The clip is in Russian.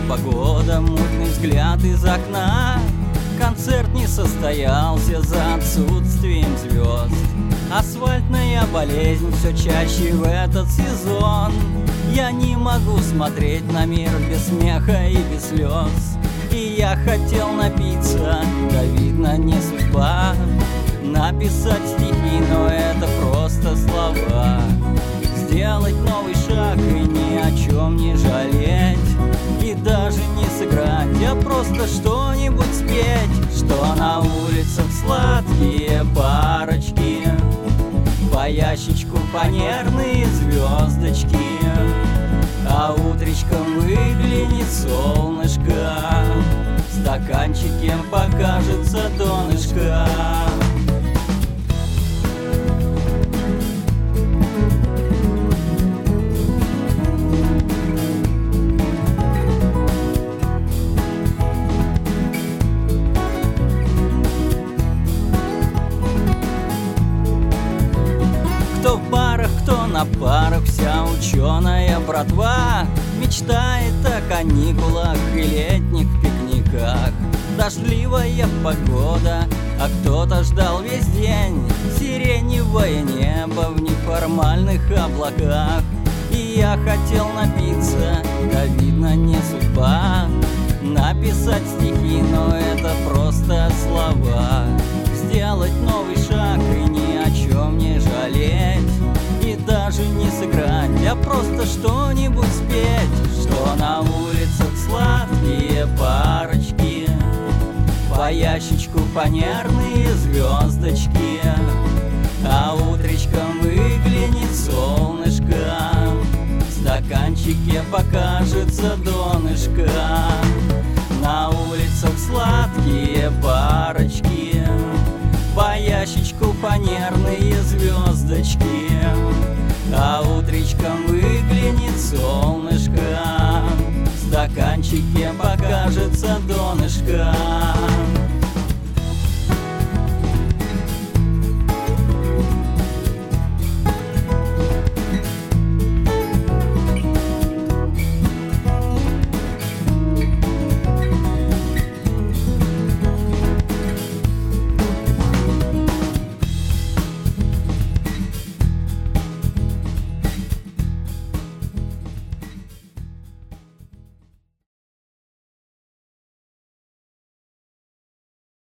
погода, мутный взгляд из окна. Концерт не состоялся за отсутствием звезд. Асфальтная болезнь все чаще в этот сезон. Я не могу смотреть на мир без смеха и без слез. И я хотел напиться, да видно не судьба. Написать стихи, но это просто слова. Сделать новый шаг и ни о чем не жалеть. И даже не сыграть, а просто что-нибудь спеть. Что на улицах сладкие парочки, по ящичку фанерные звездочки, а утречком выглянет солнышко, в стаканчике покажется донышко. Кто в барах, кто на парах, вся ученая братва мечтает о каникулах и летних пикниках. Дождливая погода, а кто-то ждал весь день. Сиреневое небо в неформальных облаках. И я хотел напиться, да видно не судьба. Написать стихи, но это просто слова. Сделать новый шаг и ни о чем не жалеть. И даже не сыграть, а просто что-нибудь спеть. Что на улицах сладкие парочки, по ящичку фанерные звездочки, а утречком выглянет солнышко, в стаканчике покажется донышко. На улицах сладкие парочки, по ящичку фанерные звездочки, а утречком выглянет солнышко, в стаканчике